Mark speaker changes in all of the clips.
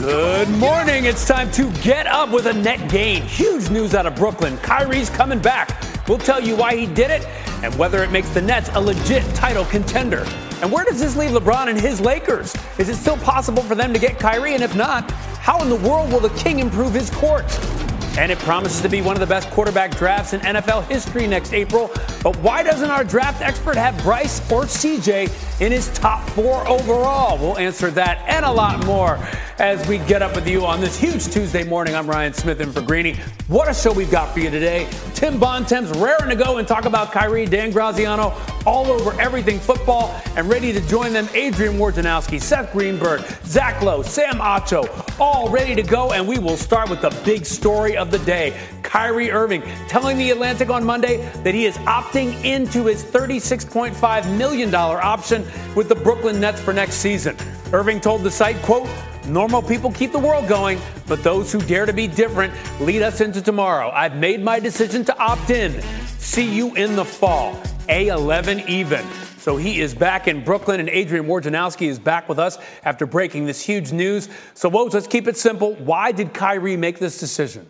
Speaker 1: Good morning. It's time to get up with a net gain. Huge news out of Brooklyn. Kyrie's coming back. We'll tell you why he did it and whether it makes the Nets a legit title contender. And where does this leave LeBron and his Lakers? Is it still possible for them to get Kyrie? And if not, how in the world will the King improve his court? And it promises to be one of the best quarterback drafts in NFL history next April. But why doesn't our draft expert have Bryce or CJ in his top 4 overall? We'll answer that and a lot more as we get up with you on this huge Tuesday morning. I'm Ryan Smith in for Greeny. What a show we've got for you today. Tim Bontemps raring to go and talk about Kyrie. Dan Graziano all over everything football and ready to join them. Adrian Wojnarowski, Seth Greenberg, Zach Lowe, Sam Acho, all ready to go. And we will start with the big story of the day. Kyrie Irving telling The Atlantic on Monday that he is opting into his $36.5 million option with the Brooklyn Nets for next season. Irving told the site, quote, "Normal people keep the world going, but those who dare to be different lead us into tomorrow. I've made my decision to opt in. See you in the fall. A11 even." So he is back in Brooklyn, and Adrian Wojnarowski is back with us after breaking this huge news. So, Woj, let's keep it simple. Why did Kyrie make this decision?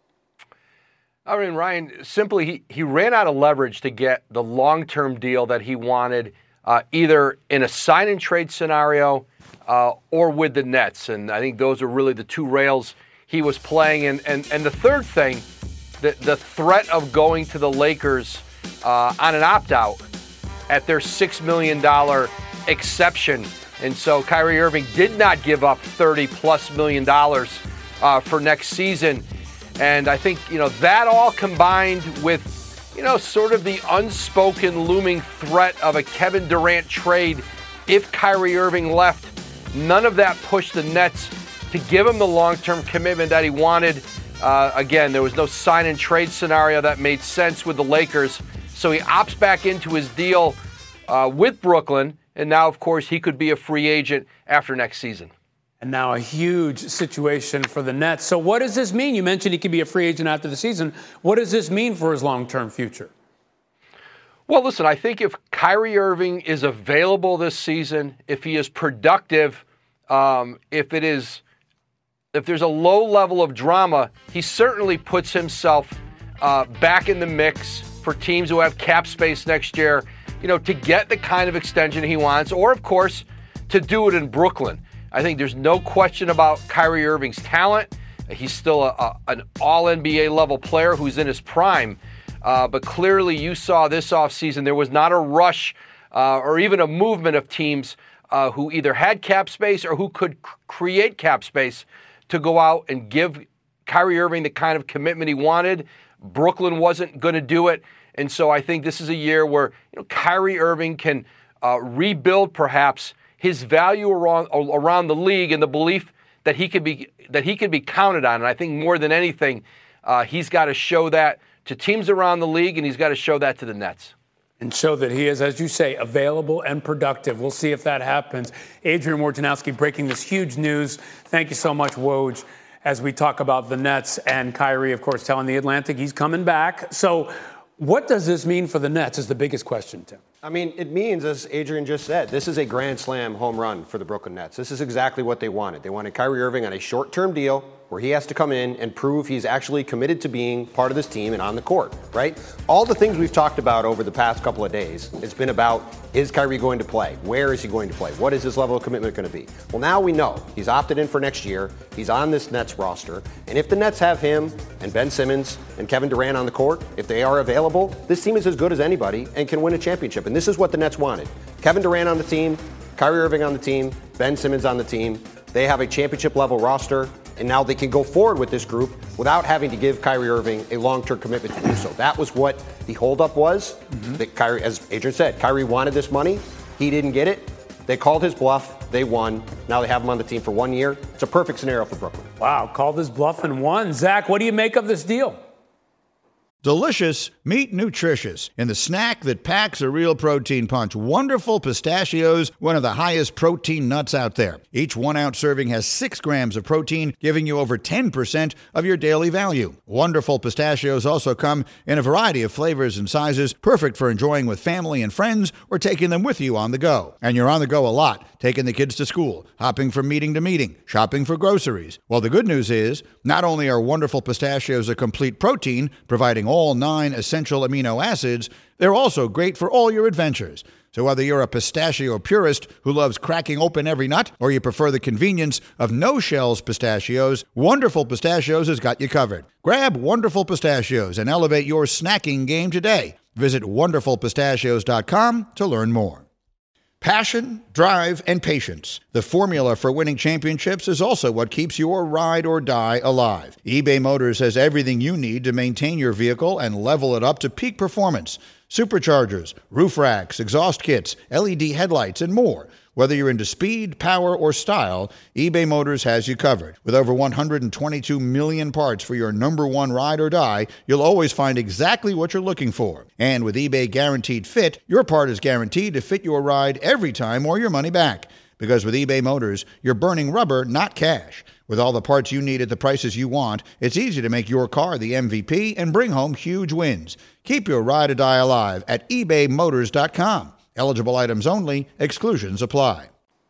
Speaker 2: I mean, Ryan, simply he ran out of leverage to get the long-term deal that he wanted, either in a sign-and-trade scenario or with the Nets. And I think those are really the two rails he was playing. And the third thing, the threat of going to the Lakers on an opt-out at their $6 million exception. And so Kyrie Irving did not give up $30+ million for next season. And I think, that all combined with, sort of the unspoken looming threat of a Kevin Durant trade if Kyrie Irving left, none of that pushed the Nets to give him the long-term commitment that he wanted. Again, there was no sign-and-trade scenario that made sense with the Lakers. So he opts back into his deal with Brooklyn, and now, of course, he could be a free agent after next season.
Speaker 1: And now a huge situation for the Nets. So what does this mean? You mentioned he could be a free agent after the season. What does this mean for his long-term future?
Speaker 2: Well, listen, I think if Kyrie Irving is available this season, if he is productive, if there's a low level of drama, he certainly puts himself back in the mix for teams who have cap space next year, to get the kind of extension he wants, or, of course, to do it in Brooklyn. I think there's no question about Kyrie Irving's talent. He's still an all-NBA level player who's in his prime. But clearly you saw this offseason there was not a rush or even a movement of teams who either had cap space or who could create cap space to go out and give Kyrie Irving the kind of commitment he wanted. Brooklyn wasn't going to do it. And so I think this is a year where Kyrie Irving can rebuild perhaps his value around the league and the belief that he could be counted on. And I think more than anything, he's got to show that to teams around the league, and he's got to show that to the Nets.
Speaker 1: And show that he is, as you say, available and productive. We'll see if that happens. Adrian Wojnarowski breaking this huge news. Thank you so much, Woj, as we talk about the Nets and Kyrie, of course, telling The Atlantic he's coming back. So what does this mean for the Nets is the biggest question, Tim.
Speaker 3: I mean, it means, as Adrian just said, this is a grand slam home run for the Brooklyn Nets. This is exactly what they wanted. They wanted Kyrie Irving on a short-term deal where he has to come in and prove he's actually committed to being part of this team and on the court, right? All the things we've talked about over the past couple of days, it's been about, is Kyrie going to play? Where is he going to play? What is his level of commitment going to be? Well, now we know. He's opted in for next year. He's on this Nets roster. And if the Nets have him and Ben Simmons and Kevin Durant on the court, if they are available, this team is as good as anybody and can win a championship. And this is what the Nets wanted. Kevin Durant on the team, Kyrie Irving on the team, Ben Simmons on the team. They have a championship-level roster, and now they can go forward with this group without having to give Kyrie Irving a long-term commitment to do so. That was what the holdup was. That Kyrie, as Adrian said, Kyrie wanted this money. He didn't get it. They called his bluff. They won. Now they have him on the team for 1 year. It's a perfect scenario for Brooklyn.
Speaker 1: Wow, called his bluff and won. Zach, what do you make of this deal?
Speaker 4: Delicious, meet nutritious. In the snack that packs a real protein punch, Wonderful Pistachios, one of the highest protein nuts out there. Each 1-ounce serving has 6 grams of protein, giving you over 10% of your daily value. Wonderful Pistachios also come in a variety of flavors and sizes, perfect for enjoying with family and friends or taking them with you on the go. And you're on the go a lot, taking the kids to school, hopping from meeting to meeting, shopping for groceries. Well, the good news is, not only are Wonderful Pistachios a complete protein, providing all 9 essential amino acids, they're also great for all your adventures. So whether you're a pistachio purist who loves cracking open every nut, or you prefer the convenience of no-shells pistachios, Wonderful Pistachios has got you covered. Grab Wonderful Pistachios and elevate your snacking game today. Visit wonderfulpistachios.com to learn more. Passion, drive, and patience. The formula for winning championships is also what keeps your ride or die alive. eBay Motors has everything you need to maintain your vehicle and level it up to peak performance. Superchargers, roof racks, exhaust kits, LED headlights, and more. Whether you're into speed, power, or style, eBay Motors has you covered. With over 122 million parts for your number one ride or die, you'll always find exactly what you're looking for. And with eBay Guaranteed Fit, your part is guaranteed to fit your ride every time or your money back. Because with eBay Motors, you're burning rubber, not cash. With all the parts you need at the prices you want, it's easy to make your car the MVP and bring home huge wins. Keep your ride or die alive at ebaymotors.com. Eligible items only. Exclusions apply.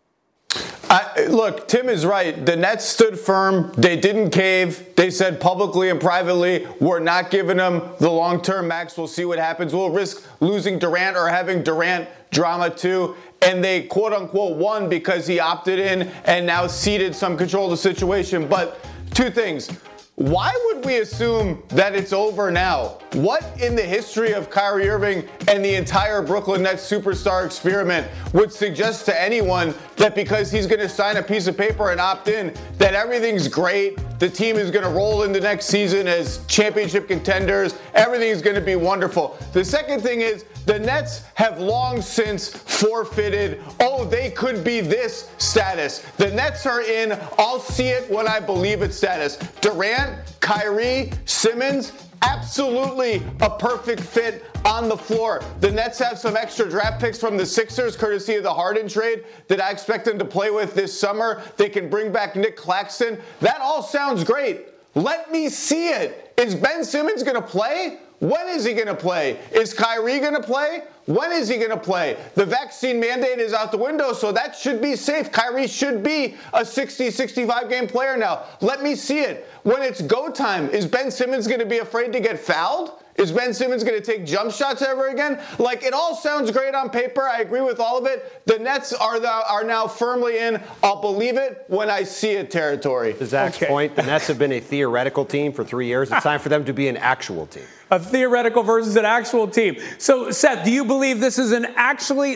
Speaker 5: Look, Tim is right. The Nets stood firm. They didn't cave. They said publicly and privately, we're not giving him the long-term max. We'll see what happens. We'll risk losing Durant or having Durant drama too. And they quote-unquote won because he opted in and now ceded some control of the situation. But 2 things. Why would we assume that it's over now? What in the history of Kyrie Irving and the entire Brooklyn Nets superstar experiment would suggest to anyone that because he's going to sign a piece of paper and opt in, that everything's great, the team is going to roll into next season as championship contenders, everything's going to be wonderful. The second thing is, the Nets have long since forfeited, they could be this status. The Nets are in, I'll see it when I believe it status. Durant, Kyrie, Simmons, absolutely a perfect fit on the floor. The Nets have some extra draft picks from the Sixers, courtesy of the Harden trade, that I expect them to play with this summer. They can bring back Nick Claxton. That all sounds great. Let me see it. Is Ben Simmons going to play? When is he going to play? Is Kyrie going to play? When is he going to play? The vaccine mandate is out the window, so that should be safe. Kyrie should be a 60, 65-game player now. Let me see it. When it's go time, is Ben Simmons going to be afraid to get fouled? Is Ben Simmons going to take jump shots ever again? Like, it all sounds great on paper. I agree with all of it. The Nets are now firmly in, I'll believe it when I see it territory.
Speaker 3: To Zach's point, the Nets have been a theoretical team for 3 years. It's time for them to be an actual team.
Speaker 1: A theoretical versus an actual team. So, Seth, do you believe this is actually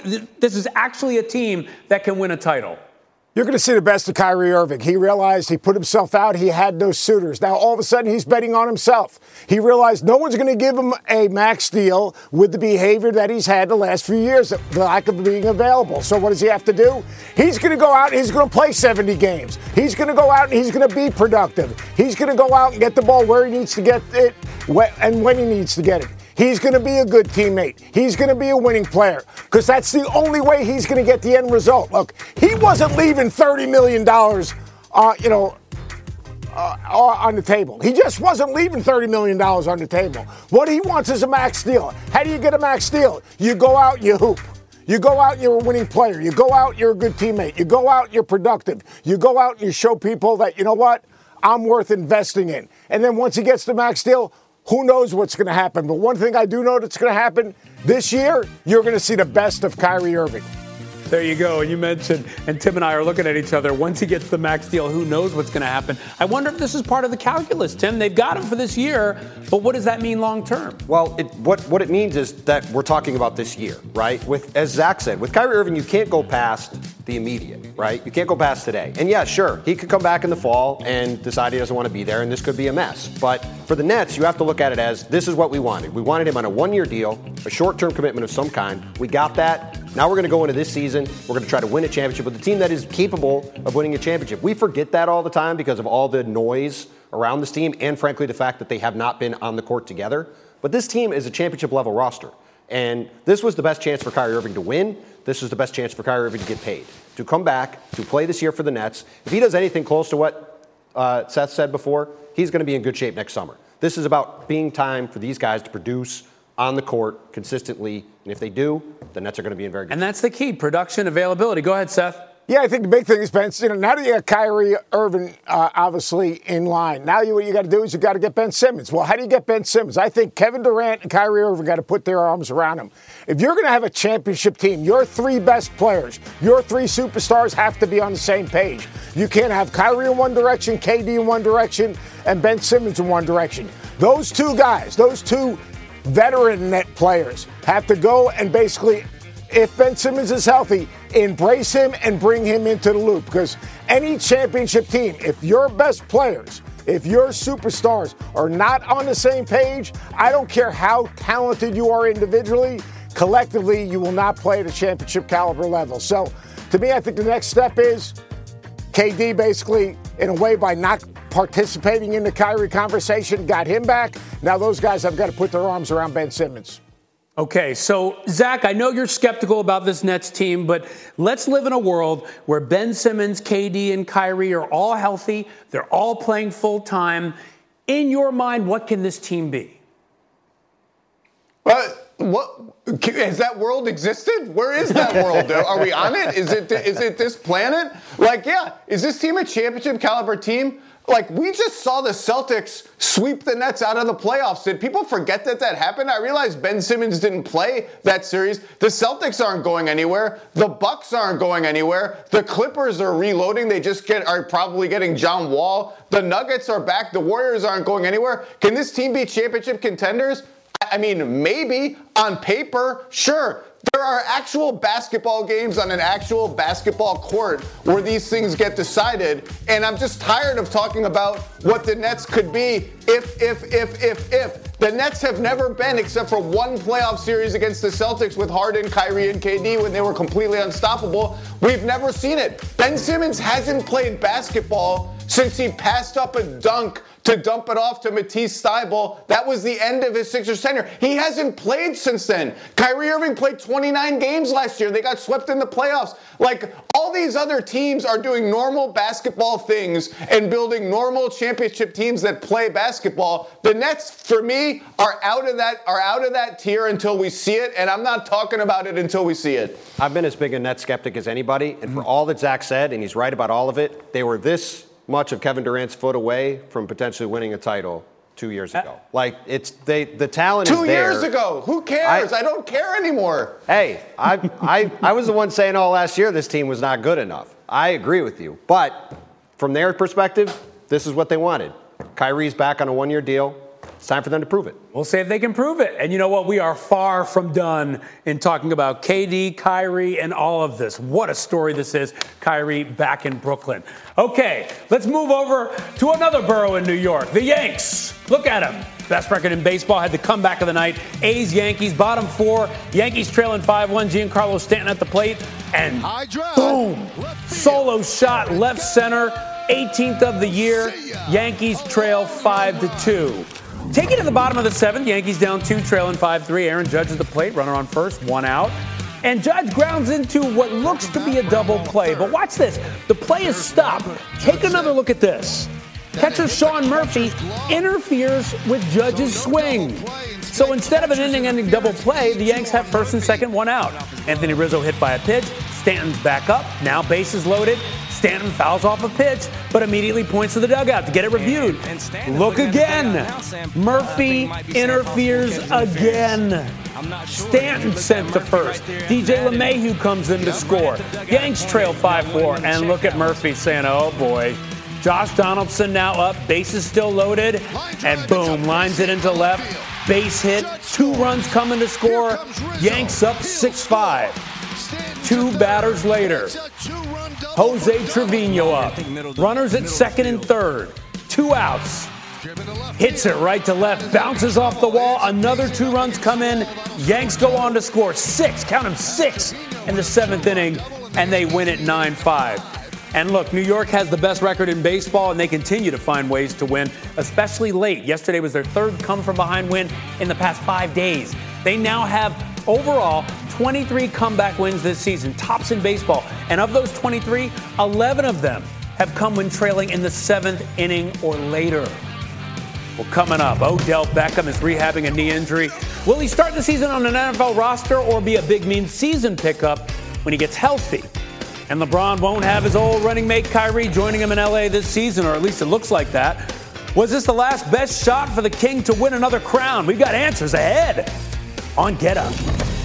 Speaker 1: a team that can win a title?
Speaker 6: You're going to see the best of Kyrie Irving. He realized he put himself out. He had no suitors. Now, all of a sudden, he's betting on himself. He realized no one's going to give him a max deal with the behavior that he's had the last few years, the lack of being available. So what does he have to do? He's going to go out and he's going to play 70 games. He's going to go out and he's going to be productive. He's going to go out and get the ball where he needs to get it and when he needs to get it. He's going to be a good teammate. He's going to be a winning player because that's the only way he's going to get the end result. Look, he wasn't leaving $30 million, on the table. He just wasn't leaving $30 million on the table. What he wants is a max deal. How do you get a max deal? You go out, you hoop. You go out, you're a winning player. You go out, you're a good teammate. You go out, you're productive. You go out and you show people that, you know what, I'm worth investing in. And then once he gets the max deal, who knows what's going to happen? But one thing I do know that's going to happen this year, you're going to see the best of Kyrie Irving.
Speaker 1: There you go. And you mentioned, and Tim and I are looking at each other. Once he gets the max deal, who knows what's going to happen? I wonder if this is part of the calculus, Tim. They've got him for this year, but what does that mean long term?
Speaker 3: Well, what it means is that we're talking about this year, right? As Zach said, with Kyrie Irving, you can't go past the immediate, right? You can't go past today. And yeah, sure, he could come back in the fall and decide he doesn't want to be there, and this could be a mess. But for the Nets, you have to look at it as this is what we wanted. We wanted him on a one-year deal, a short-term commitment of some kind. We got that. Now we're going to go into this season. We're going to try to win a championship with a team that is capable of winning a championship. We forget that all the time because of all the noise around this team and, frankly, the fact that they have not been on the court together. But this team is a championship-level roster. And this was the best chance for Kyrie Irving to win. This was the best chance for Kyrie Irving to get paid, to come back, to play this year for the Nets. If he does anything close to what Seth said before, he's going to be in good shape next summer. This is about being time for these guys to produce on the court consistently. And if they do, the Nets are going to be in very good shape.
Speaker 1: And that's the key, production, availability. Go ahead, Seth.
Speaker 6: Yeah, I think the big thing is, Ben, now that you got Kyrie Irving obviously in line, now what you got to do is you got to get Ben Simmons. Well, how do you get Ben Simmons? I think Kevin Durant and Kyrie Irving got to put their arms around him. If you're going to have a championship team, your 3 best players, your 3 superstars have to be on the same page. You can't have Kyrie in one direction, KD in one direction, and Ben Simmons in one direction. Those 2 guys, those 2 veteran net players have to go and basically, if Ben Simmons is healthy, embrace him and bring him into the loop. Because any championship team, if your best players, if your superstars are not on the same page, I don't care how talented you are individually, collectively, you will not play at a championship caliber level. So, to me, I think the next step is KD basically, in a way, by not participating in the Kyrie conversation, got him back. Now those guys have got to put their arms around Ben Simmons.
Speaker 1: Okay, so, Zach, I know you're skeptical about this Nets team, but let's live in a world where Ben Simmons, KD, and Kyrie are all healthy. They're all playing full time. In your mind, what can this team be?
Speaker 5: What has that world existed? Where is that world? Are we on it? Is it this planet? Is this team a championship caliber team? We just saw the Celtics sweep the Nets out of the playoffs. Did people forget that happened? I realized Ben Simmons didn't play that series. The Celtics aren't going anywhere. The Bucks aren't going anywhere. The Clippers are reloading. They just are probably getting John Wall. The Nuggets are back. The Warriors aren't going anywhere. Can this team be championship contenders? I mean, maybe on paper, sure. There are actual basketball games on an actual basketball court where these things get decided, and I'm just tired of talking about what the Nets could be if. The Nets have never been, except for one playoff series against the Celtics with Harden, Kyrie, and KD when they were completely unstoppable. We've never seen it. Ben Simmons hasn't played basketball since he passed up a dunk to dump it off to Matisse Thybulle. That was the end of his Sixers tenure. He hasn't played since then. Kyrie Irving played 29 games last year. They got swept in the playoffs. All these other teams are doing normal basketball things and building normal championship teams that play basketball. The Nets, for me, are out of that tier until we see it, and I'm not talking about it until we see it.
Speaker 3: I've been as big a Nets skeptic as anybody, and for all that Zach said, and he's right about all of it, they were this much of Kevin Durant's foot away from potentially winning a title 2 years ago. The talent is there.
Speaker 5: 2 years ago. Who cares? I don't care anymore.
Speaker 3: Hey, I was the one saying all last year this team was not good enough. I agree with you. But from their perspective, this is what they wanted. Kyrie's back on a 1-year deal. It's time for them to prove it.
Speaker 1: We'll see if they can prove it. And you know what? We are far from done in talking about KD, Kyrie, and all of this. What a story this is. Kyrie back in Brooklyn. Okay, let's move over to another borough in New York, the Yanks. Look at them. Best record in baseball, had the comeback of the night. A's, Yankees, bottom 4. Yankees trailing 5-1. Giancarlo Stanton at the plate. And boom, solo shot left center. 18th of the year. Yankees trail 5-2. Take it to the bottom of the 7th. Yankees down 2, trailing 5-3. Aaron Judge at the plate, runner on first, 1 out. And Judge grounds into what looks to be a double play. But watch this. The play is stopped. Take another look at this. Catcher Sean Murphy interferes with Judge's swing. So instead of an inning-ending double play, the Yanks have first and second, 1 out. Anthony Rizzo hit by a pitch. Stanton's back up. Now bases loaded. Stanton fouls off a pitch, but immediately points to the dugout to get it reviewed. Look again. Murphy interferes again. Stanton sent to first. DJ LeMahieu comes in to score. Yanks trail 5-4, and look at Murphy saying, oh boy. Josh Donaldson now up, bases still loaded, and boom, lines it into left. Base hit, 2 runs coming to score. Yanks up 6-5. 2 batters later. Jose Trevino up. Runners at second and third. 2 outs. Hits it right to left. Bounces off the wall. Another 2 runs come in. Yanks go on to score 6. Count them 6 in the 7th inning. And they win it 9-5. And look, New York has the best record in baseball, and they continue to find ways to win, especially late. Yesterday was their third come-from-behind win in the past 5 days. They now have overall 23 comeback wins this season, tops in baseball. And of those 23, 11 of them have come when trailing in the 7th inning or later. Well, coming up, Odell Beckham is rehabbing a knee injury. Will he start the season on an NFL roster or be a big mean season pickup when he gets healthy? And LeBron won't have his old running mate Kyrie joining him in LA this season, or at least it looks like that. Was this the last best shot for the King to win another crown? We've got answers ahead on Get Up.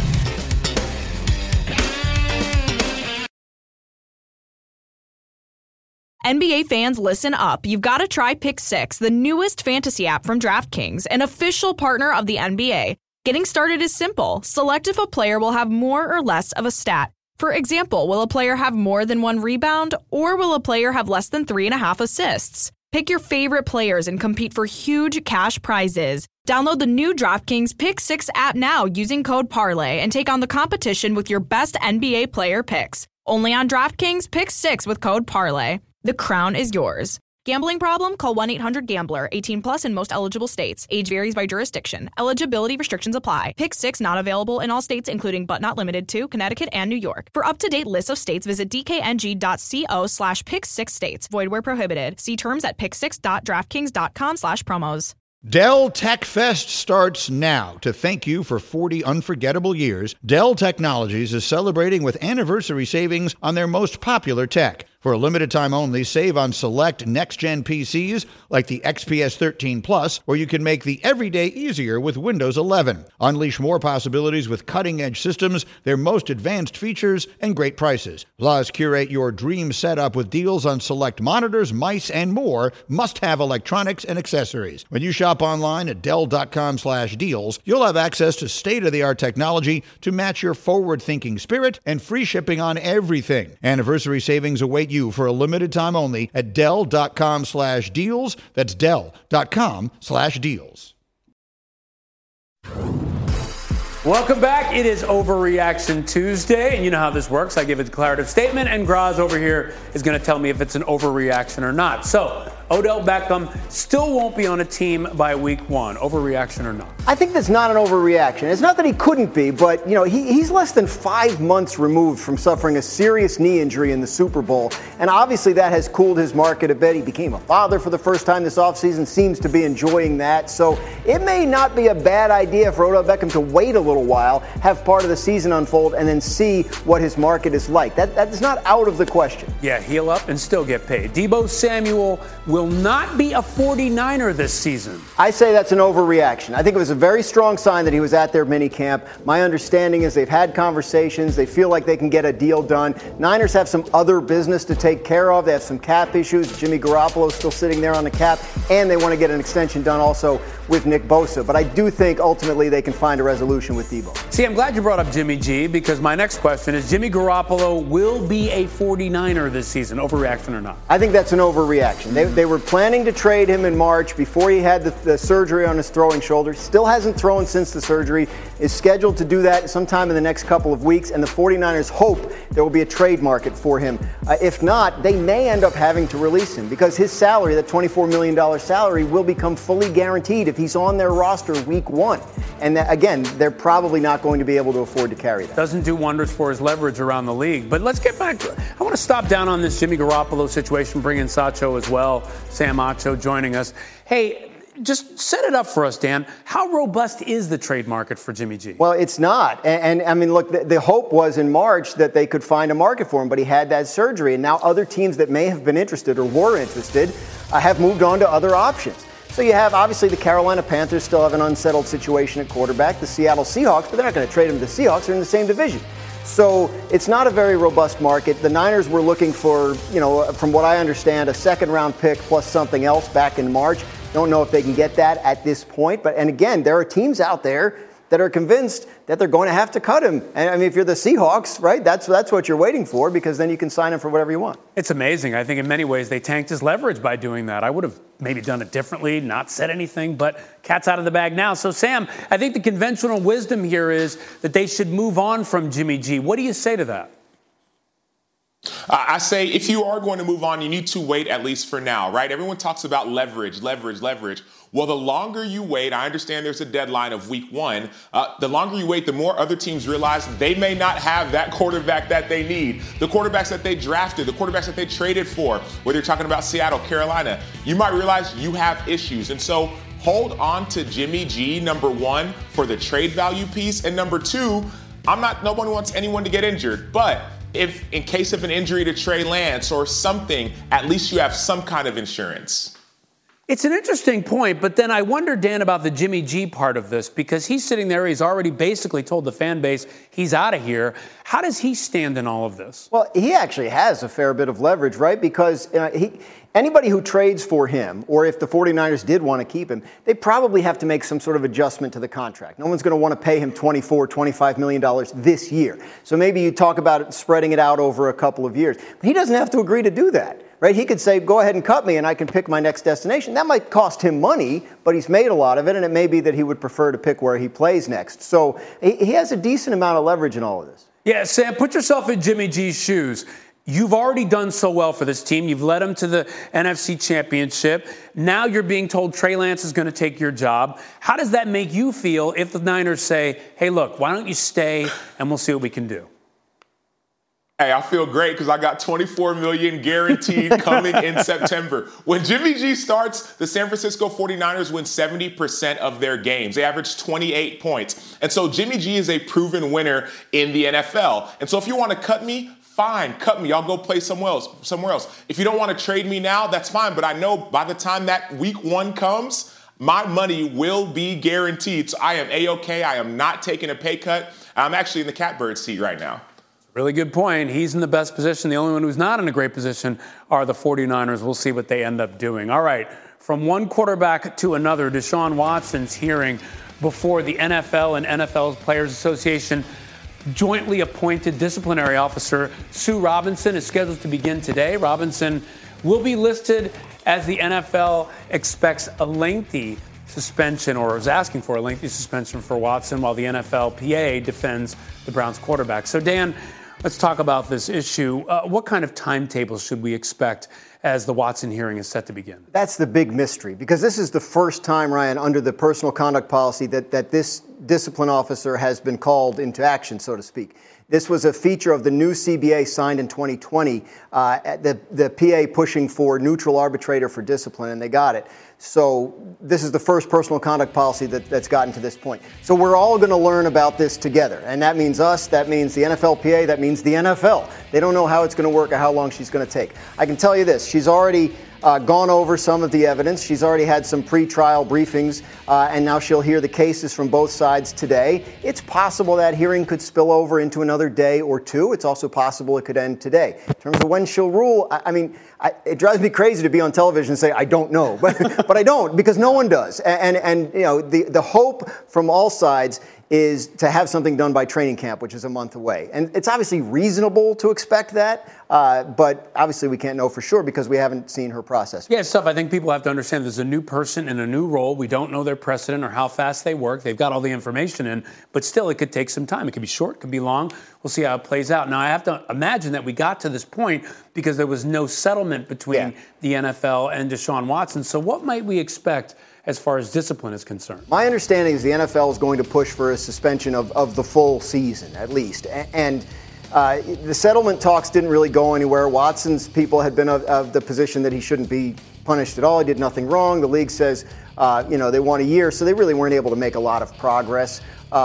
Speaker 7: NBA fans, listen up. You've got to try Pick 6, the newest fantasy app from DraftKings, an official partner of the NBA. Getting started is simple. Select if a player will have more or less of a stat. For example, will a player have more than 1 rebound, or will a player have less than 3.5 assists? Pick your favorite players and compete for huge cash prizes. Download the new DraftKings Pick 6 app now using code Parlay and take on the competition with your best NBA player picks. Only on DraftKings Pick 6 with code Parlay. The crown is yours. Gambling problem? Call 1-800-GAMBLER. 18 plus in most eligible states. Age varies by jurisdiction. Eligibility restrictions apply. Pick 6 not available in all states, including but not limited to Connecticut and New York. For up-to-date lists of states, visit dkng.co/pick6states. Void where prohibited. See terms at pick6.draftkings.com/promos.
Speaker 4: Dell Tech Fest starts now. To thank you for 40 unforgettable years, Dell Technologies is celebrating with anniversary savings on their most popular tech. For a limited time only, save on select next-gen PCs like the XPS 13 Plus, where you can make the everyday easier with Windows 11. Unleash more possibilities with cutting-edge systems, their most advanced features, and great prices. Plus, curate your dream setup with deals on select monitors, mice, and more must-have electronics and accessories. When you shop online at Dell.com/deals, you'll have access to state-of-the-art technology to match your forward-thinking spirit and free shipping on everything. Anniversary savings await you for a limited time only at Dell.com/deals. That's Dell.com/deals.
Speaker 1: Welcome back. It is Overreaction Tuesday, and you know how this works. I give a declarative statement, and Graz over here is going to tell me if it's an overreaction or not. So, Odell Beckham still won't be on a team by week 1. Overreaction or not?
Speaker 8: I think that's not an overreaction. It's not that he couldn't be, but he's less than 5 months removed from suffering a serious knee injury in the Super Bowl, and obviously that has cooled his market a bit. He became a father for the first time this offseason, seems to be enjoying that. So it may not be a bad idea for Odell Beckham to wait a little while, have part of the season unfold, and then see what his market is like. That is not out of the question.
Speaker 1: Yeah, heal up and still get paid. Deebo Samuel will not be a 49er this season.
Speaker 8: I say that's an overreaction. I think it was a very strong sign that he was at their minicamp. My understanding is they've had conversations. They feel like they can get a deal done. Niners have some other business to take care of. They have some cap issues. Jimmy Garoppolo is still sitting there on the cap, and they want to get an extension done also with Nick Bosa. But I do think ultimately they can find a resolution with Deebo.
Speaker 1: See, I'm glad you brought up Jimmy G, because my next question is, Jimmy Garoppolo will be a 49er this season. Overreaction or not?
Speaker 8: I think that's an overreaction. They were planning to trade him in March before he had the surgery on his throwing shoulder. Still hasn't thrown since the surgery. Is scheduled to do that sometime in the next couple of weeks, and the 49ers hope there will be a trade market for him. If not, they may end up having to release him, because his salary, that $24 million salary, will become fully guaranteed if he's on their roster week 1. And again, they're probably not going to be able to afford to carry that.
Speaker 1: Doesn't do wonders for his leverage around the league. But let's get back to it. I want to stop down on this Jimmy Garoppolo situation, bring in Sacho as well, Sam Acho joining us. Hey, just set it up for us, Dan. How robust is the trade market for Jimmy G?
Speaker 8: Well, it's not. And I mean, look, the hope was in March that they could find a market for him, but he had that surgery. And now other teams that may have been interested or were interested have moved on to other options. So you have, obviously, the Carolina Panthers still have an unsettled situation at quarterback, the Seattle Seahawks, but they're not going to trade him to the Seahawks. They're in the same division. So it's not a very robust market. The Niners were looking for, from what I understand, a second-round pick plus something else back in March. Don't know if they can get that at this point. And again, there are teams out there that are convinced that they're going to have to cut him. And I mean, if you're the Seahawks, right, that's what you're waiting for, because then you can sign him for whatever you want.
Speaker 1: It's amazing. I think in many ways they tanked his leverage by doing that. I would have maybe done it differently, not said anything, but cat's out of the bag now. So, Sam, I think the conventional wisdom here is that they should move on from Jimmy G. What do you say to that?
Speaker 9: I say if you are going to move on, you need to wait at least for now, right? Everyone talks about leverage. Well, the longer you wait, I understand there's a deadline of week 1. The longer you wait, the more other teams realize they may not have that quarterback that they need. The quarterbacks that they drafted, the quarterbacks that they traded for, whether you're talking about Seattle, Carolina, you might realize you have issues. And so hold on to Jimmy G, number 1, for the trade value piece. And number 2, nobody wants anyone to get injured. But if in case of an injury to Trey Lance or something, at least you have some kind of insurance.
Speaker 1: It's an interesting point, but then I wonder, Dan, about the Jimmy G part of this, because he's sitting there, he's already basically told the fan base he's out of here. How does he stand in all of this?
Speaker 8: Well, he actually has a fair bit of leverage, right? Because anybody who trades for him, or if the 49ers did want to keep him, they probably have to make some sort of adjustment to the contract. No one's going to want to pay him $25 million this year. So maybe you talk about spreading it out over a couple of years. But he doesn't have to agree to do that. Right? He could say, go ahead and cut me and I can pick my next destination. That might cost him money, but he's made a lot of it, and it may be that he would prefer to pick where he plays next. So he has a decent amount of leverage in all of this.
Speaker 1: Yeah, Sam, put yourself in Jimmy G's shoes. You've already done so well for this team. You've led them to the NFC Championship. Now you're being told Trey Lance is going to take your job. How does that make you feel if the Niners say, hey, look, why don't you stay and we'll see what we can do?
Speaker 9: Hey, I feel great because I got $24 million guaranteed coming in September. When Jimmy G starts, the San Francisco 49ers win 70% of their games. They average 28 points. And so Jimmy G is a proven winner in the NFL. And so if you want to cut me, fine, cut me. I'll go play somewhere else. If you don't want to trade me now, that's fine. But I know by the time that week 1 comes, my money will be guaranteed. So I am A-OK. I am not taking a pay cut. I'm actually in the catbird seat right now.
Speaker 1: Really good point. He's in the best position. The only one who's not in a great position are the 49ers. We'll see what they end up doing. All right, from one quarterback to another, Deshaun Watson's hearing before the NFL and NFL Players Association jointly appointed disciplinary officer Sue Robinson is scheduled to begin today. Robinson will be listed as the NFL expects a lengthy suspension, or is asking for a lengthy suspension for Watson, while the NFLPA defends the Browns quarterback. So, Dan, let's talk about this issue. What kind of timetable should we expect as the Watson hearing is set to begin?
Speaker 8: That's the big mystery, because this is the first time, Ryan, under the personal conduct policy that this discipline officer has been called into action, so to speak. This was a feature of the new CBA signed in 2020, the PA pushing for neutral arbitrator for discipline, and they got it. So this is the first personal conduct policy that's gotten to this point. So we're all going to learn about this together. And that means us, that means the NFLPA, that means the NFL. They don't know how it's going to work or how long she's going to take. I can tell you this, she's already gone over some of the evidence. She's already had some pre-trial briefings, and now she'll hear the cases from both sides today. It's possible that hearing could spill over into another day or two. It's also possible it could end today. In terms of when she'll rule, it drives me crazy to be on television and say, I don't know. But I don't, because no one does. And you know, the hope from all sides is to have something done by training camp, which is a month away. And it's obviously reasonable to expect that, but obviously we can't know for sure because we haven't seen her process.
Speaker 1: Yeah, it's tough. I think people have to understand there's a new person in a new role. We don't know their precedent or how fast they work. They've got all the information in, but still it could take some time. It could be short, it could be long. We'll see how it plays out. Now, I have to imagine that we got to this point because there was no settlement between the NFL and Deshaun Watson. So what might we expect as far as discipline is concerned?
Speaker 8: My understanding is the NFL is going to push for a suspension of the full season, at least. And the settlement talks didn't really go anywhere. Watson's people had been of the position that he shouldn't be punished at all. He did nothing wrong. The league says, they want a year, so they really weren't able to make a lot of progress.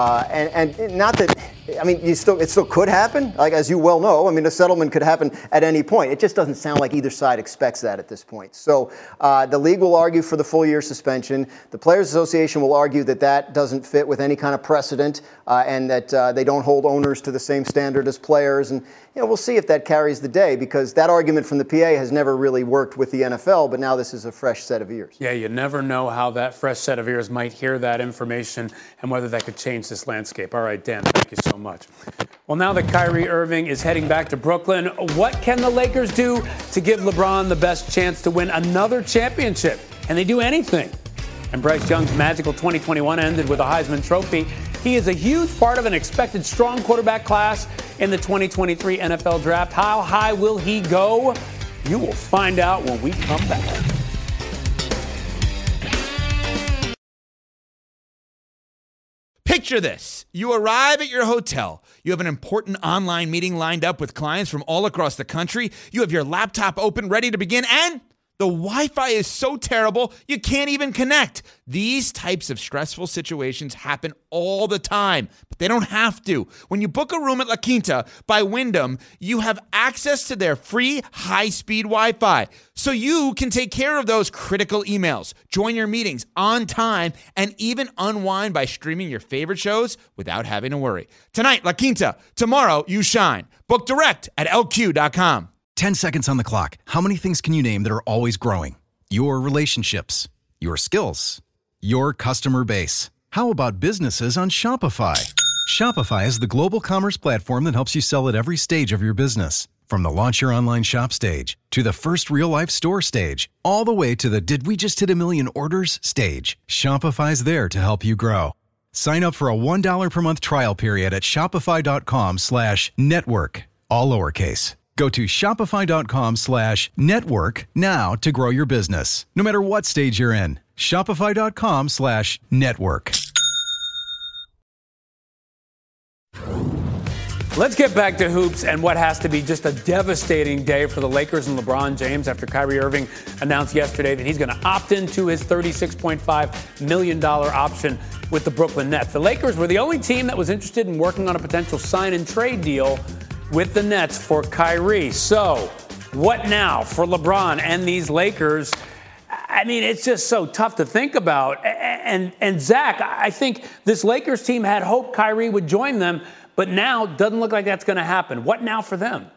Speaker 8: And not that, it still could happen, like as you well know. A settlement could happen at any point. It just doesn't sound like either side expects that at this point. So the league will argue for the full year suspension. The Players Association will argue that doesn't fit with any kind of precedent and that they don't hold owners to the same standard as players. And we'll see if that carries the day, because that argument from the PA has never really worked with the NFL, but now this is a fresh set of ears.
Speaker 1: Yeah, you never know how that fresh set of ears might hear that information and whether that could change this landscape. All right, Dan, thank you so much. Well, now that Kyrie Irving is heading back to Brooklyn, what can the Lakers do to give LeBron the best chance to win another championship? Can they do anything? And Bryce Young's magical 2021 ended with a Heisman Trophy. He is a huge part of an expected strong quarterback class in the 2023 NFL Draft. How high will he go? You will find out when we come back.
Speaker 10: Picture this. You arrive at your hotel. You have an important online meeting lined up with clients from all across the country. You have your laptop open, ready to begin, and the Wi-Fi is so terrible, you can't even connect. These types of stressful situations happen all the time, but they don't have to. When you book a room at La Quinta by Wyndham, you have access to their free high-speed Wi-Fi, so you can take care of those critical emails, join your meetings on time, and even unwind by streaming your favorite shows without having to worry. Tonight, La Quinta. Tomorrow, you shine. Book direct at LQ.com.
Speaker 11: 10 seconds on the clock. How many things can you name that are always growing? Your relationships, your skills, your customer base. How about businesses on Shopify? Shopify is the global commerce platform that helps you sell at every stage of your business. From the launch your online shop stage, to the first real-life store stage, all the way to the did we just hit 1 million orders stage. Shopify's there to help you grow. Sign up for a $1 per month trial period at shopify.com/network, all lowercase. Go to shopify.com/network now to grow your business, no matter what stage you're in. Shopify.com/network.
Speaker 1: Let's get back to hoops and what has to be just a devastating day for the Lakers and LeBron James after Kyrie Irving announced yesterday that he's going to opt into his $36.5 million option with the Brooklyn Nets. The Lakers were the only team that was interested in working on a potential sign and trade deal with the Nets for Kyrie. So, what now for LeBron and these Lakers? I mean, it's just so tough to think about. And Zach, I think this Lakers team had hoped Kyrie would join them, but now doesn't look like that's going to happen. What now for them?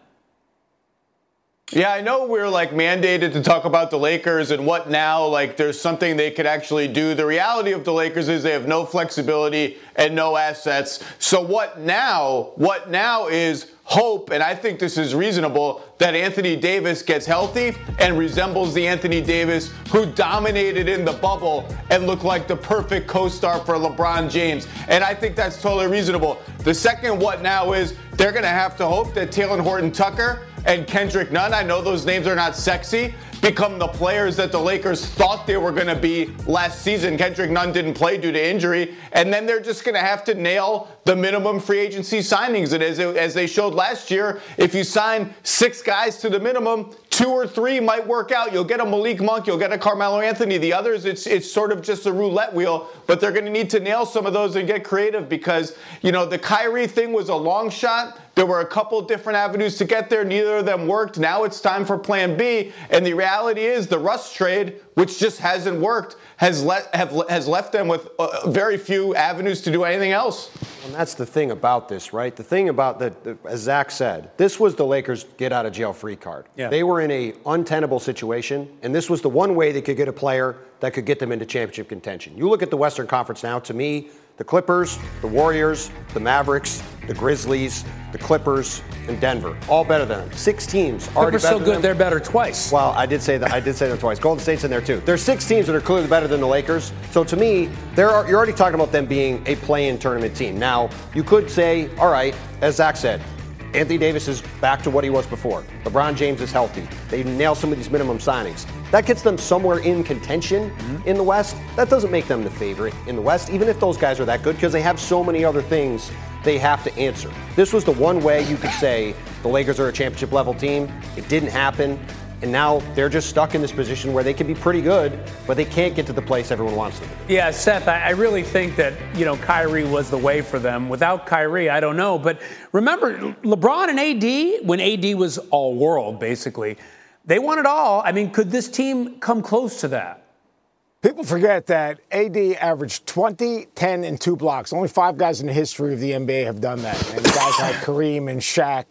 Speaker 5: Yeah, I know we're mandated to talk about the Lakers and what now, there's something they could actually do. The reality of the Lakers is they have no flexibility and no assets. So what now? What now is hope, and I think this is reasonable, that Anthony Davis gets healthy and resembles the Anthony Davis who dominated in the bubble and looked like the perfect co-star for LeBron James. And I think that's totally reasonable. The second what now is they're going to have to hope that Talen Horton-Tucker and Kendrick Nunn, I know those names are not sexy, become the players that the Lakers thought they were going to be last season. Kendrick Nunn didn't play due to injury. And then they're just going to have to nail the minimum free agency signings. And as they showed last year, if you sign 6 guys to the minimum, 2 or 3 might work out. You'll get a Malik Monk, you'll get a Carmelo Anthony. The others, it's sort of just a roulette wheel. But they're going to need to nail some of those and get creative because, the Kyrie thing was a long shot. There were a couple different avenues to get there. Neither of them worked. Now it's time for plan B. And the reality is the Russ trade, which just hasn't worked, has left them with very few avenues to do anything else.
Speaker 3: And that's the thing about this, right? The thing about as Zach said, this was the Lakers' get-out-of-jail-free card. Yeah. They were in an untenable situation, and this was the one way they could get a player that could get them into championship contention. You look at the Western Conference now, to me, the Clippers, the Warriors, the Mavericks, the Grizzlies, the Clippers, and Denver, all better than them. 6 teams already better
Speaker 1: so good, they're better twice.
Speaker 3: Well, I did say them twice. Golden State's in there too. There's 6 teams that are clearly better than the Lakers. So to me, you're already talking about them being a play-in tournament team. Now, you could say, all right, as Zach said, Anthony Davis is back to what he was before. LeBron James is healthy. They nail some of these minimum signings. That gets them somewhere in contention in the West. That doesn't make them the favorite in the West, even if those guys are that good, because they have so many other things they have to answer. This was the one way you could say the Lakers are a championship level team. It didn't happen. And now they're just stuck in this position where they can be pretty good, but they can't get to the place everyone wants them to be.
Speaker 1: Yeah, Seth, I really think that, Kyrie was the way for them. Without Kyrie, I don't know. But remember, LeBron and AD, when AD was all world, basically, they won it all. I mean, could this team come close to that?
Speaker 6: People forget that AD averaged 20, 10, and 2 blocks. Only 5 guys in the history of the NBA have done that. And guys like Kareem and Shaq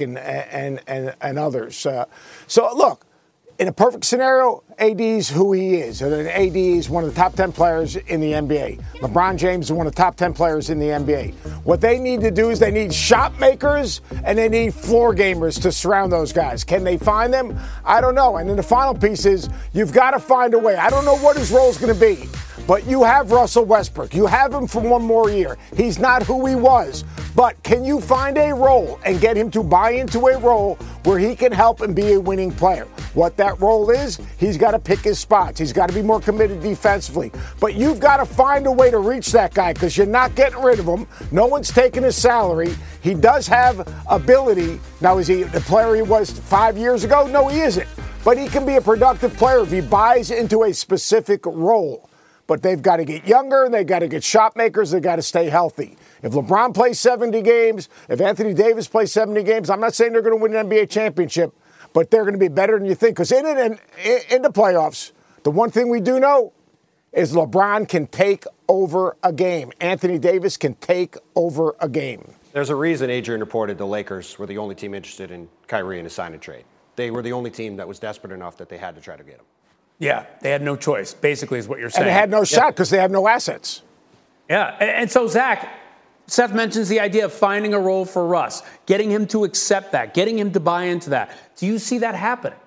Speaker 6: and others. So, look. In a perfect scenario, AD's who he is. AD is one of the top 10 players in the NBA. LeBron James is one of the top 10 players in the NBA. What they need to do is they need shot makers and they need floor gamers to surround those guys. Can they find them? I don't know. And then the final piece is you've got to find a way. I don't know what his role is going to be. But you have Russell Westbrook. You have him for one more year. He's not who he was. But can you find a role and get him to buy into a role where he can help and be a winning player? What that role is, he's got to pick his spots. He's got to be more committed defensively. But you've got to find a way to reach that guy because you're not getting rid of him. No one's taking his salary. He does have ability. Now, is he the player he was 5 years ago? No, he isn't. But he can be a productive player if he buys into a specific role. But they've got to get younger. They've got to get shot makers. They've got to stay healthy. If LeBron plays 70 games, if Anthony Davis plays 70 games, I'm not saying they're going to win an NBA championship, but they're going to be better than you think. Because in the playoffs, the one thing we do know is LeBron can take over a game. Anthony Davis can take over a game.
Speaker 3: There's a reason Adrian reported the Lakers were the only team interested in Kyrie in a sign and trade. They were the only team that was desperate enough that they had to try to get him.
Speaker 1: Yeah, they had no choice, basically, is what you're saying.
Speaker 6: And they had no shot because they have no assets.
Speaker 1: Yeah, and so, Zach, Seth mentions the idea of finding a role for Russ, getting him to accept that, getting him to buy into that. Do you see that happening?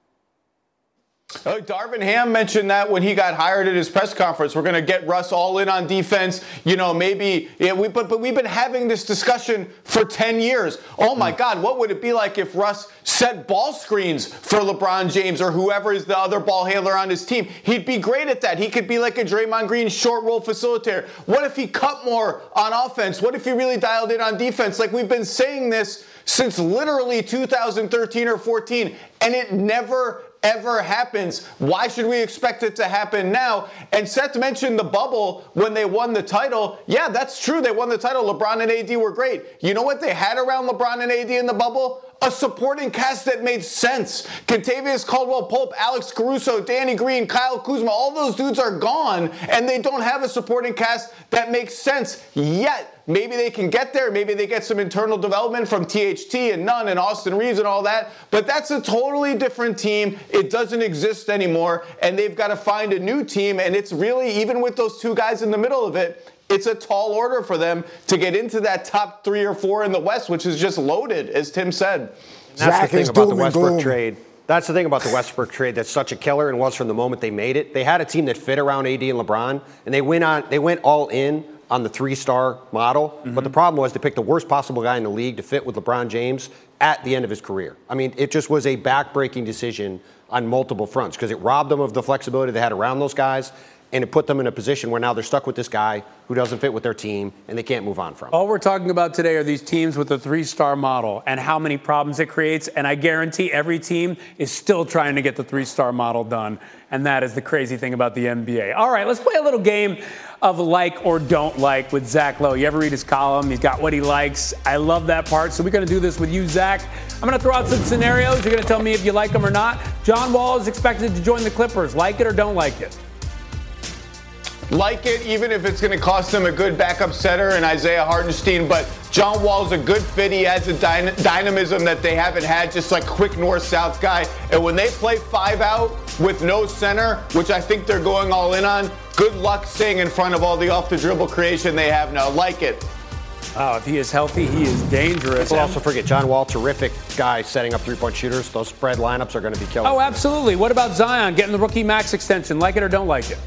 Speaker 5: Darvin Ham mentioned that when he got hired at his press conference. We're going to get Russ all in on defense. You know, maybe, but we've been having this discussion for 10 years. Oh, my God, what would it be like if Russ set ball screens for LeBron James or whoever is the other ball handler on his team? He'd be great at that. He could be like a Draymond Green short roll facilitator. What if he cut more on offense? What if he really dialed in on defense? Like, we've been saying this since literally 2013 or 14, and it never ever happens. Why should we expect it to happen now? And Seth mentioned the bubble when they won the title. Yeah, that's true. They won the title. LeBron and AD were great. You know what they had around LeBron and AD in the bubble? A supporting cast that made sense. Kentavious Caldwell-Pope, Alex Caruso, Danny Green, Kyle Kuzma, all those dudes are gone, and they don't have a supporting cast that makes sense yet. Maybe they can get there. Maybe they get some internal development from THT and Nunn and Austin Reeves and all that. But that's a totally different team. It doesn't exist anymore, and they've got to find a new team. And it's really, even with those two guys in the middle of it, it's a tall order for them to get into that top 3 or 4 in the West, which is just loaded, as Tim said.
Speaker 3: And that's the thing about the Westbrook trade. That's the thing about the Westbrook trade that's such a killer and was from the moment they made it. They had a team that fit around AD and LeBron, and they went all in on the 3-star model. Mm-hmm. But the problem was they picked the worst possible guy in the league to fit with LeBron James at the end of his career. I mean, it just was a back-breaking decision on multiple fronts because it robbed them of the flexibility they had around those guys, and it put them in a position where now they're stuck with this guy who doesn't fit with their team, and they can't move on from.
Speaker 1: All we're talking about today are these teams with the 3-star model and how many problems it creates, and I guarantee every team is still trying to get the 3-star model done, and that is the crazy thing about the NBA. All right, let's play a little game of like or don't like with Zach Lowe. You ever read his column? He's got what he likes. I love that part, so we're going to do this with you, Zach. I'm going to throw out some scenarios. You're going to tell me if you like them or not. John Wall is expected to join the Clippers. Like it or don't like it?
Speaker 5: Like it, even if it's going to cost them a good backup center and Isaiah Hartenstein. But John Wall's a good fit. He has a dynamism that they haven't had, just like quick north-south guy. And when they play 5 out with no center, which I think they're going all in on, good luck staying in front of all the off-the-dribble creation they have now. Like it.
Speaker 1: If he is healthy, he is dangerous.
Speaker 3: People also forget John Wall, terrific guy setting up three-point shooters. Those spread lineups are going to be killing.
Speaker 1: Oh, absolutely. What about Zion getting the rookie max extension? Like it or don't like it?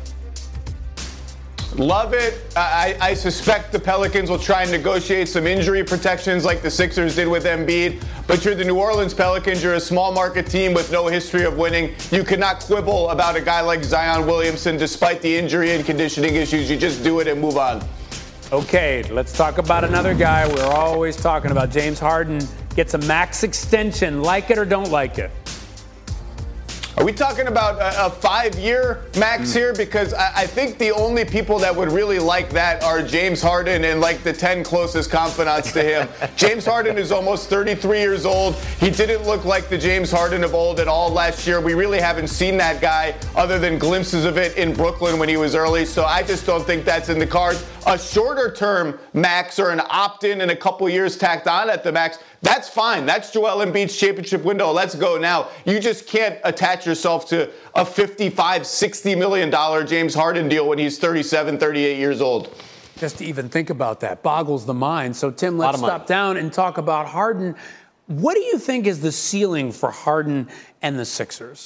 Speaker 5: Love it. I suspect the Pelicans will try and negotiate some injury protections like the Sixers did with Embiid. But you're the New Orleans Pelicans. You're a small market team with no history of winning. You cannot quibble about a guy like Zion Williamson despite the injury and conditioning issues. You just do it and move on.
Speaker 1: Okay, let's talk about another guy we're always talking about. James Harden gets a max extension. Like it or don't like it?
Speaker 5: Are we talking about a 5-year max here? Because I think the only people that would really like that are James Harden and like the 10 closest confidants to him. James Harden is almost 33 years old. He didn't look like the James Harden of old at all last year. We really haven't seen that guy other than glimpses of it in Brooklyn when he was early. So I just don't think that's in the cards. A shorter term max or an opt-in and a couple years tacked on at the max, that's fine. That's Joel Embiid's championship window. Let's go now. You just can't attach yourself to a $55, $60 million James Harden deal when he's 37, 38 years old.
Speaker 1: Just to even think about that boggles the mind. So, Tim, let's stop down and talk about Harden. What do you think is the ceiling for Harden and the Sixers?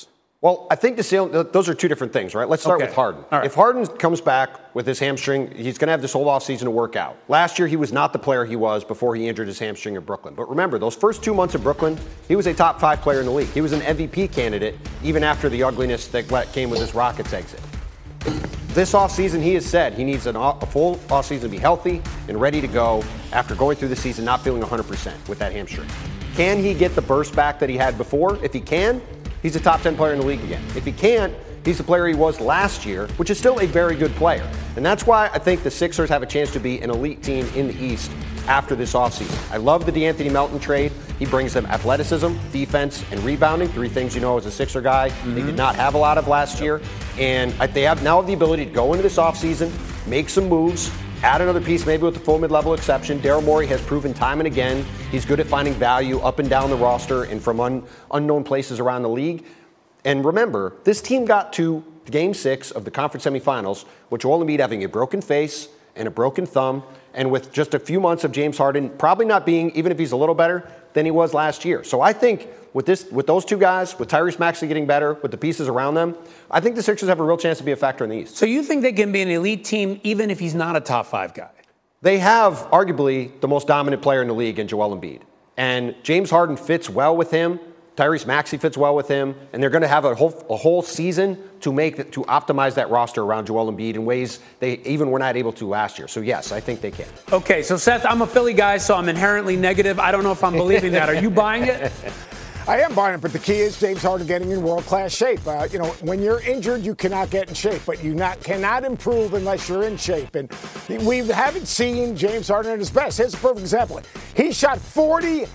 Speaker 3: Well, I think those are two different things, right? Let's start with Harden.
Speaker 1: Right.
Speaker 3: If Harden comes back with his hamstring, he's going to have this whole offseason to work out. Last year, he was not the player he was before he injured his hamstring in Brooklyn. But remember, those first 2 months in Brooklyn, he was a top 5 player in the league. He was an MVP candidate, even after the ugliness that came with his Rockets exit. This offseason, he has said he needs a full offseason to be healthy and ready to go after going through the season not feeling 100% with that hamstring. Can he get the burst back that he had before? If he can, he's a top 10 player in the league again. If he can't, he's the player he was last year, which is still a very good player. And that's why I think the Sixers have a chance to be an elite team in the East after this offseason. I love the DeAnthony Melton trade. He brings them athleticism, defense, and rebounding, 3 things you know as a Sixer guy they did not have a lot of last year. And they have now the ability to go into this offseason, make some moves, add another piece maybe with the full mid-level exception. Daryl Morey has proven time and again he's good at finding value up and down the roster and from unknown places around the league. And remember, this team got to Game 6 of the conference semifinals with Joel Embiid having a broken face and a broken thumb, and with just a few months of James Harden probably not being, even if he's a little better, than he was last year. So I think with those two guys, with Tyrese Maxey getting better, with the pieces around them, I think the Sixers have a real chance to be a factor in the East.
Speaker 1: So you think they can be an elite team even if he's not a top 5 guy?
Speaker 3: They have arguably the most dominant player in the league in Joel Embiid. And James Harden fits well with him. Tyrese Maxey fits well with him, and they're going to have a whole season to optimize that roster around Joel Embiid in ways they even were not able to last year. So yes, I think they can.
Speaker 1: Okay, so Seth, I'm a Philly guy, so I'm inherently negative. I don't know if I'm believing that. Are you buying it?
Speaker 6: I am buying it, but the key is James Harden getting in world-class shape. When you're injured, you cannot get in shape, but you cannot improve unless you're in shape. And we haven't seen James Harden at his best. Here's a perfect example. He shot 49%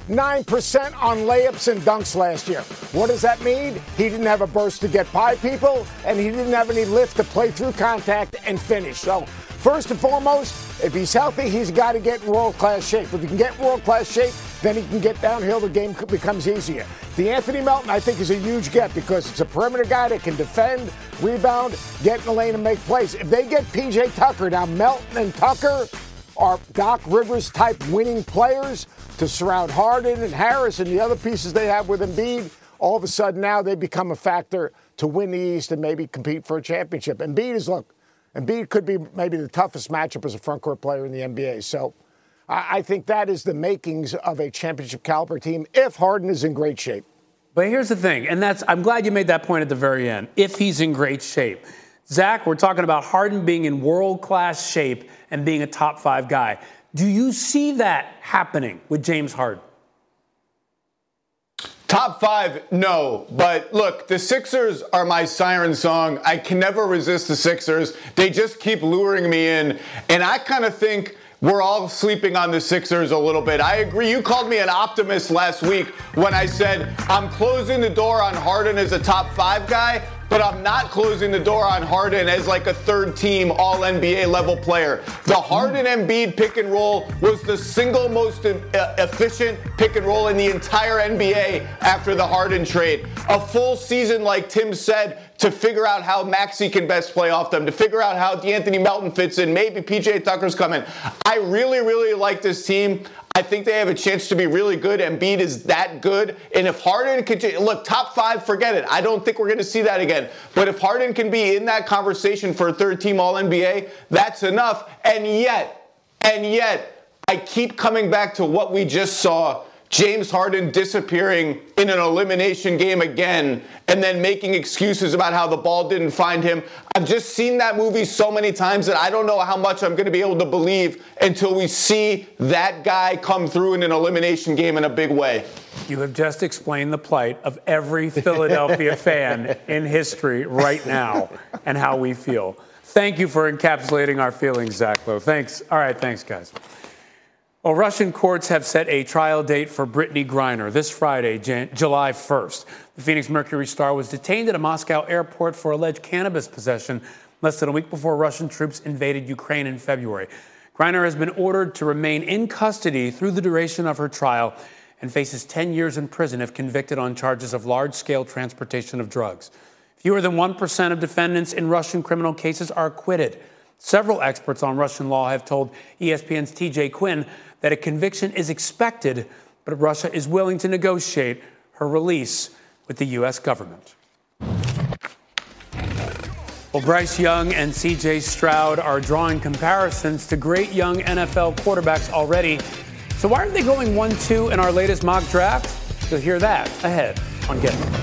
Speaker 6: on layups and dunks last year. What does that mean? He didn't have a burst to get by people, and he didn't have any lift to play through contact and finish. So first and foremost, if he's healthy, he's got to get in world-class shape. If he can get in world-class shape, then he can get downhill. The game becomes easier. DeAnthony Melton, I think, is a huge get because it's a perimeter guy that can defend, rebound, get in the lane, and make plays. If they get P.J. Tucker, now Melton and Tucker are Doc Rivers-type winning players to surround Harden and Harris and the other pieces they have with Embiid. All of a sudden now they become a factor to win the East and maybe compete for a championship. Embiid could be maybe the toughest matchup as a front-court player in the NBA. So I think that is the makings of a championship caliber team if Harden is in great shape.
Speaker 1: But here's the thing, and I'm glad you made that point at the very end, if he's in great shape. Zach, we're talking about Harden being in world-class shape and being a top 5 guy. Do you see that happening with James Harden?
Speaker 5: Top 5, no. But look, the Sixers are my siren song. I can never resist the Sixers. They just keep luring me in. And I kind of think we're all sleeping on the Sixers a little bit. I agree. You called me an optimist last week when I said I'm closing the door on Harden as a top 5 guy, but I'm not closing the door on Harden as like a third-team All-NBA level player. The Harden-Embiid pick and roll was the single most efficient pick and roll in the entire NBA after the Harden trade. A full season, like Tim said, to figure out how Maxey can best play off them, to figure out how DeAnthony Melton fits in. Maybe P.J. Tucker's coming. I really, really like this team. I think they have a chance to be really good. Embiid is that good. And if Harden can, look, top 5, forget it. I don't think we're going to see that again. But if Harden can be in that conversation for a third-team All-NBA, that's enough. And yet, I keep coming back to what we just saw. James Harden disappearing in an elimination game again and then making excuses about how the ball didn't find him. I've just seen that movie so many times that I don't know how much I'm going to be able to believe until we see that guy come through in an elimination game in a big way.
Speaker 1: You have just explained the plight of every Philadelphia fan in history right now and how we feel. Thank you for encapsulating our feelings, Zach Lowe. Thanks. All right, thanks, guys. Well, Russian courts have set a trial date for Brittany Griner this Friday, July 1st. The Phoenix Mercury star was detained at a Moscow airport for alleged cannabis possession less than a week before Russian troops invaded Ukraine in February. Griner has been ordered to remain in custody through the duration of her trial and faces 10 years in prison if convicted on charges of large-scale transportation of drugs. Fewer than 1% of defendants in Russian criminal cases are acquitted. Several experts on Russian law have told ESPN's TJ Quinn that a conviction is expected, but Russia is willing to negotiate her release with the U.S. government. Well, Bryce Young and C.J. Stroud are drawing comparisons to great young NFL quarterbacks already. So why aren't they going 1-2 in our latest mock draft? You'll hear that ahead on Get Up.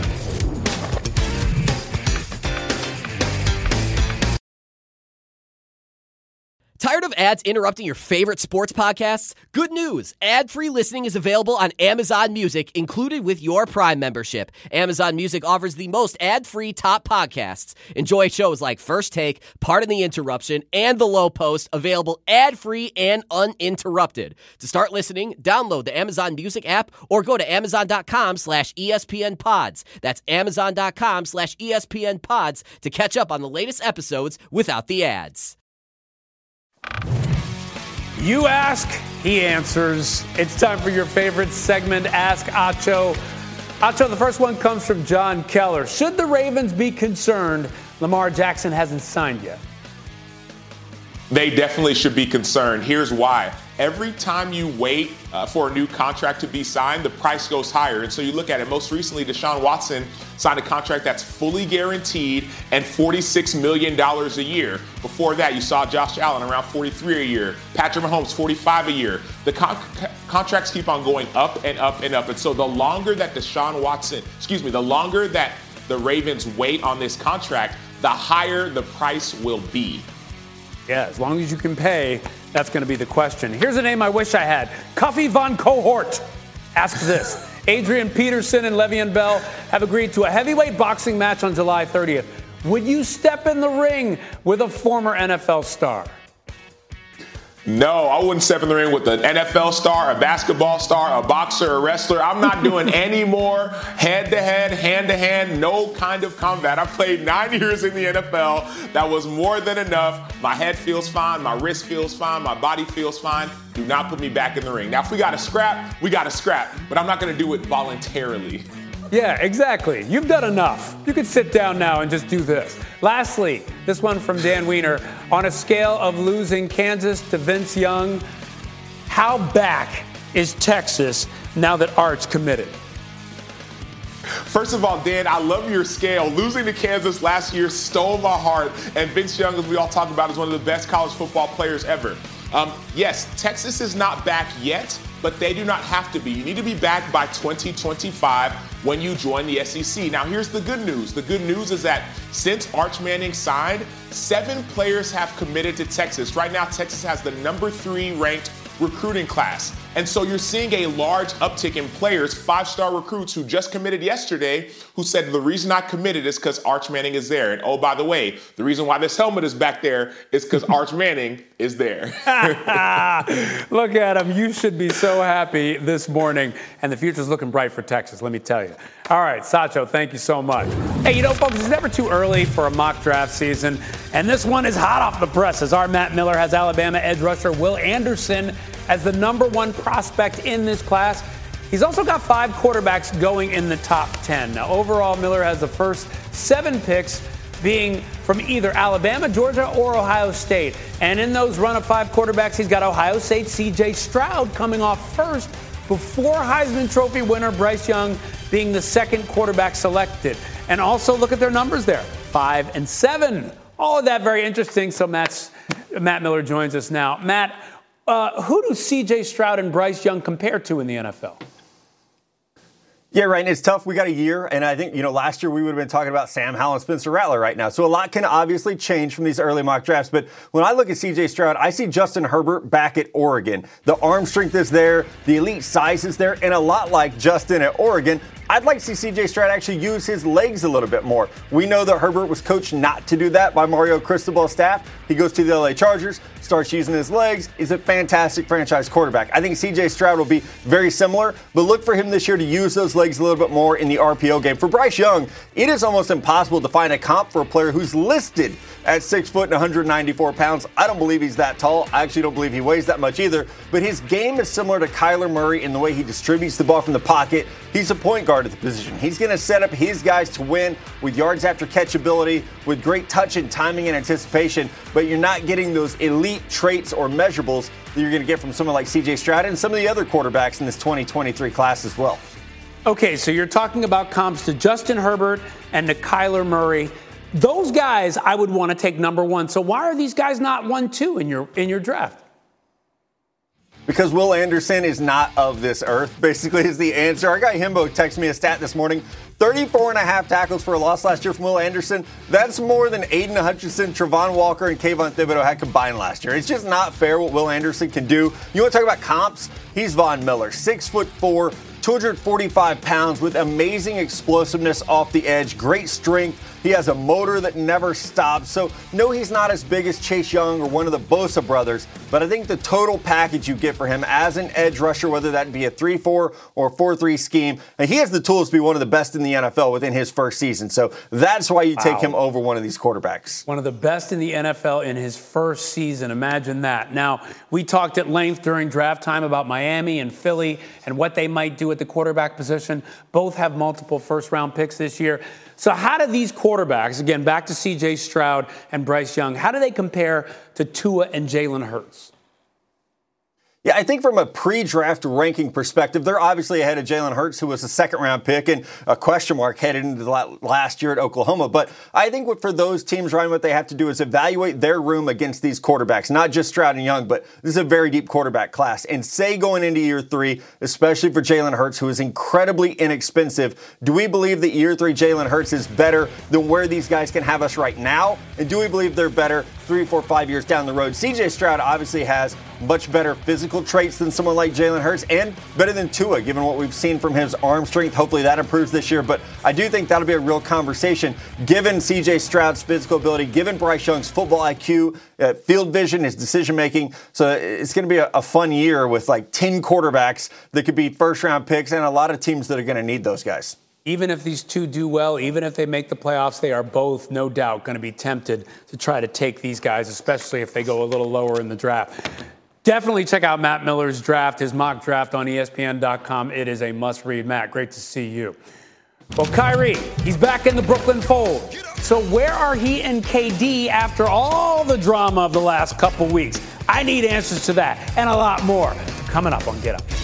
Speaker 12: Tired of ads interrupting your favorite sports podcasts? Good news! Ad-free listening is available on Amazon Music, included with your Prime membership. Amazon Music offers the most ad-free top podcasts. Enjoy shows like First Take, Pardon the Interruption, and The Low Post, available ad-free and uninterrupted. To start listening, download the Amazon Music app or go to amazon.com/ESPN Pods. That's amazon.com/ESPN Pods to catch up on the latest episodes without the ads.
Speaker 1: You ask, he answers. It's time for your favorite segment, Ask Acho. Acho, the first one comes from John Keller. Should the Ravens be concerned Lamar Jackson hasn't signed yet?
Speaker 9: They definitely should be concerned. Here's why. Every time you wait for a new contract to be signed, the price goes higher. And so you look at it. Most recently, Deshaun Watson signed a contract that's fully guaranteed and $46 million a year. Before that, you saw Josh Allen around $43 a year. Patrick Mahomes, $45 a year. The contracts keep on going up and up and up. And so the longer that the longer that the Ravens wait on this contract, the higher the price will be.
Speaker 1: Yeah, as long as you can pay, that's going to be the question. Here's a name I wish I had. Cuffy Von Cohort asks this. Adrian Peterson and Le'Veon Bell have agreed to a heavyweight boxing match on July 30th. Would you step in the ring with a former NFL star?
Speaker 9: No, I wouldn't step in the ring with an NFL star, a basketball star, a boxer, a wrestler. I'm not doing any more head-to-head, hand-to-hand, no kind of combat. I played 9 years in the NFL. That was more than enough. My head feels fine. My wrist feels fine. My body feels fine. Do not put me back in the ring. Now, if we got to scrap, we got to scrap. But I'm not going to do it voluntarily.
Speaker 1: Yeah, exactly. You've done enough. You could sit down now and just do this. Lastly, this one from Dan Wiener. On a scale of losing Kansas to Vince Young, how back is Texas now that Art's committed?
Speaker 9: First of all, Dan, I love your scale. Losing to Kansas last year stole my heart. And Vince Young, as we all talk about, is one of the best college football players ever. Yes, Texas is not back yet, but they do not have to be. You need to be back by 2025 when you join the SEC. Now, here's the good news. The good news is that since Arch Manning signed, 7 players have committed to Texas. Right now, Texas has the number 3 ranked recruiting class. And so you're seeing a large uptick in players, 5-star recruits who just committed yesterday, who said the reason I committed is because Arch Manning is there. And oh, by the way, the reason why this helmet is back there is because Arch Manning is there.
Speaker 1: Look at him. You should be so happy this morning. And the future's looking bright for Texas, let me tell you. All right, Sacho, thank you so much. Hey, folks, it's never too early for a mock draft season. And this one is hot off the presses. Our Matt Miller has Alabama edge rusher Will Anderson as the number 1 prospect in this class. He's also got 5 quarterbacks going in the top 10. Now, overall, Miller has the first 7 picks being from either Alabama, Georgia, or Ohio State. And in those run of 5 quarterbacks, he's got Ohio State C.J. Stroud coming off first before Heisman Trophy winner Bryce Young being the 2nd quarterback selected. And also look at their numbers there, 5 and 7. All of that very interesting. So Matt Miller joins us now. Matt, who do C.J. Stroud and Bryce Young compare to in the NFL?
Speaker 13: Yeah, right. And it's tough. We got a year. And I think, last year we would have been talking about Sam Howell and Spencer Rattler right now. So a lot can obviously change from these early mock drafts. But when I look at C.J. Stroud, I see Justin Herbert back at Oregon. The arm strength is there. The elite size is there. And a lot like Justin at Oregon, I'd like to see C.J. Stroud actually use his legs a little bit more. We know that Herbert was coached not to do that by Mario Cristobal's staff. He goes to the LA Chargers, starts using his legs, is a fantastic franchise quarterback. I think C.J. Stroud will be very similar, but look for him this year to use those legs a little bit more in the RPO game. For Bryce Young, it is almost impossible to find a comp for a player who's listed at 6 foot and 194 pounds. I don't believe he's that tall. I actually don't believe he weighs that much either, but his game is similar to Kyler Murray in the way he distributes the ball from the pocket. He's a point guard at the position. He's going to set up his guys to win with yards after catch ability, with great touch and timing and anticipation, but you're not getting those elite traits or measurables that you're going to get from someone like C.J. Stroud and some of the other quarterbacks in this 2023 class as well.
Speaker 1: Okay, so you're talking about comps to Justin Herbert and to Kyler Murray. Those guys I would want to take number one. So why are these guys not 1-2 in your draft?
Speaker 13: Because Will Anderson is not of this earth, basically, is the answer. Our guy Himbo texted me a stat this morning. 34.5 tackles for a loss last year from Will Anderson. That's more than Aiden Hutchinson, Travon Walker, and Kayvon Thibodeau had combined last year. It's just not fair what Will Anderson can do. You want to talk about comps? He's Von Miller, 6'4", 245 pounds with amazing explosiveness off the edge, great strength. He has a motor that never stops. So, no, he's not as big as Chase Young or one of the Bosa brothers, but I think the total package you get for him as an edge rusher, whether that be a 3-4 or 4-3 scheme, and he has the tools to be one of the best in the NFL within his first season. So that's why you take him over one of these quarterbacks.
Speaker 1: One of the best in the NFL in his first season. Imagine that. Now, we talked at length during draft time about Miami and Philly and what they might do at the quarterback position. Both have multiple first-round picks this year. So how do these quarterbacks, again, back to C.J. Stroud and Bryce Young, how do they compare to Tua and Jalen Hurts?
Speaker 13: Yeah, I think from a pre-draft ranking perspective, they're obviously ahead of Jalen Hurts, who was a second-round pick and a question mark headed into the last year at Oklahoma. But I think for those teams, Ryan, what they have to do is evaluate their room against these quarterbacks, not just Stroud and Young, but this is a very deep quarterback class. And say going into year 3, especially for Jalen Hurts, who is incredibly inexpensive, do we believe that year 3 Jalen Hurts is better than where these guys can have us right now? And do we believe they're better 3, 4, 5 years down the road? C.J. Stroud obviously has much better physical traits than someone like Jalen Hurts and better than Tua, given what we've seen from his arm strength. Hopefully that improves this year, but I do think that'll be a real conversation given C.J. Stroud's physical ability, given Bryce Young's football IQ, field vision, his decision-making. So it's going to be a fun year with like 10 quarterbacks that could be first-round picks and a lot of teams that are going to need those guys.
Speaker 1: Even if these two do well, even if they make the playoffs, they are both, no doubt, going to be tempted to try to take these guys, especially if they go a little lower in the draft. Definitely check out Matt Miller's draft, his mock draft on ESPN.com. It is a must-read. Matt, great to see you. Well, Kyrie, he's back in the Brooklyn fold. So where are he and KD after all the drama of the last couple weeks? I need answers to that and a lot more coming up on Get Up.